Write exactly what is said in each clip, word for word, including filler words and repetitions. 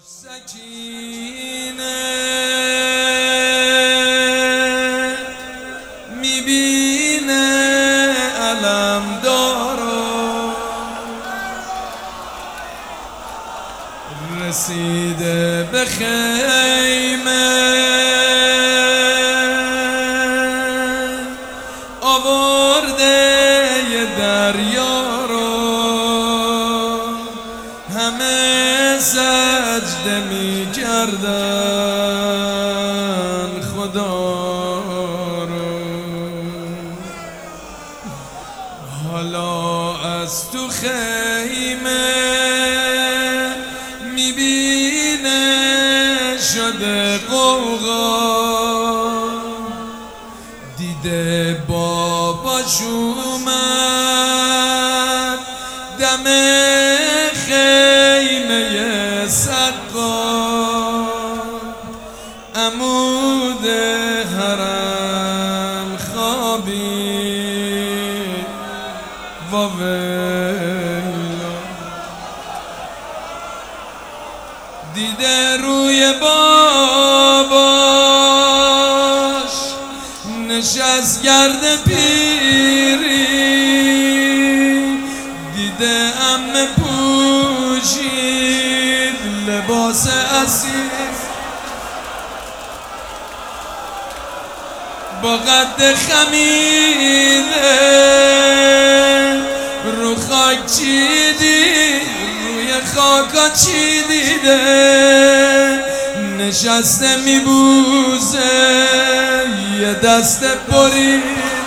سکینه میبینه علم دارو رسیده به خیمه آورده یه دریا رو همه سجده می کردن خدا رو. حالا از تو خیمه میبینه شده قوقا دیده باباش اومد دم خیمه سقا عمود حرم خوابید واویلا دیده روی باباش نشست گرد پیری دیده عمه پوشید لباس اصیل با قد خمیده رو خاک چیدی روی خاکا چی دیده نشسته میبوزه یه دست برید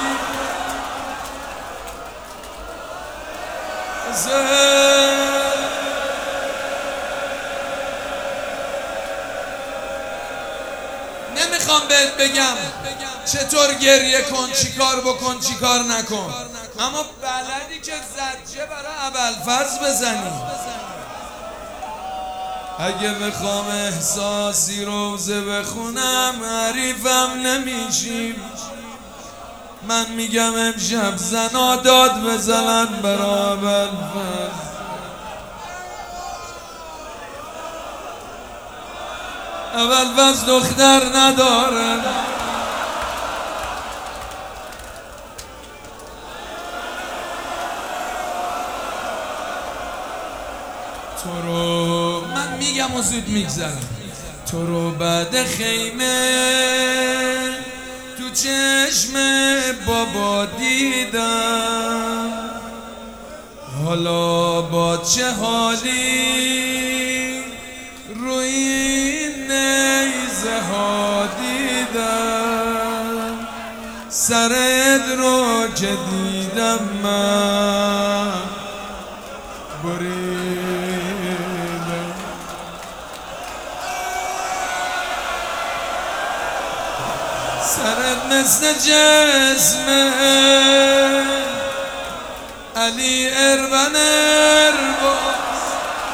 نمیخوام بهت بگم چطور گریه کن چیکار بکن چیکار نکن، اما بلدی که زجه برای ابوالفضل بزنی. اگه بخوام احساسی روزه بخونم حریفم نمیشیم. من میگم امشب زنا داد بزنن برای ابوالفضل. ابوالفضل دختر نداره تو رو من میگم و زود میگذرم تو رو بعد خیمه تو چشم بابا دیدم حالا با چه حالی روی نیزه ها دیدم سرت رو که دیدم من بریدم سرت مثل جسمه علی اربن ارباز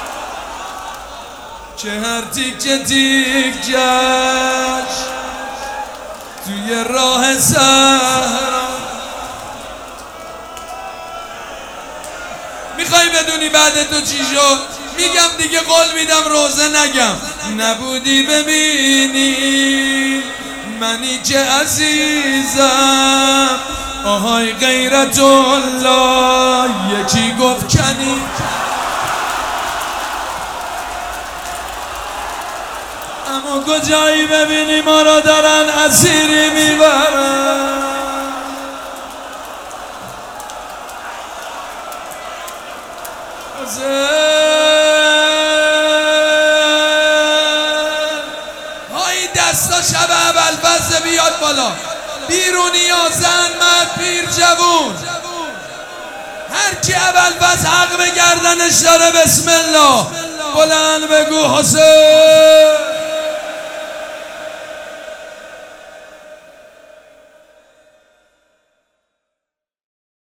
که هر تیکه تیک جاش توی راه صحرا. میخوای بدونی بعد تو چی شد؟ میگم دیگه قول میدم روزه نگم. نبودی ببینی منی که عزیزم آهای غیرت الله یکی گفت کنی اما کجایی ببینی ما را دارن اسیری میبرن. های دستا شب ابوالفضل بیاد بالا بیرونی یا زن مرد پیر جوون هر کی ابوالفضل حق به گردنش داره بسم الله بلند بگو حسین.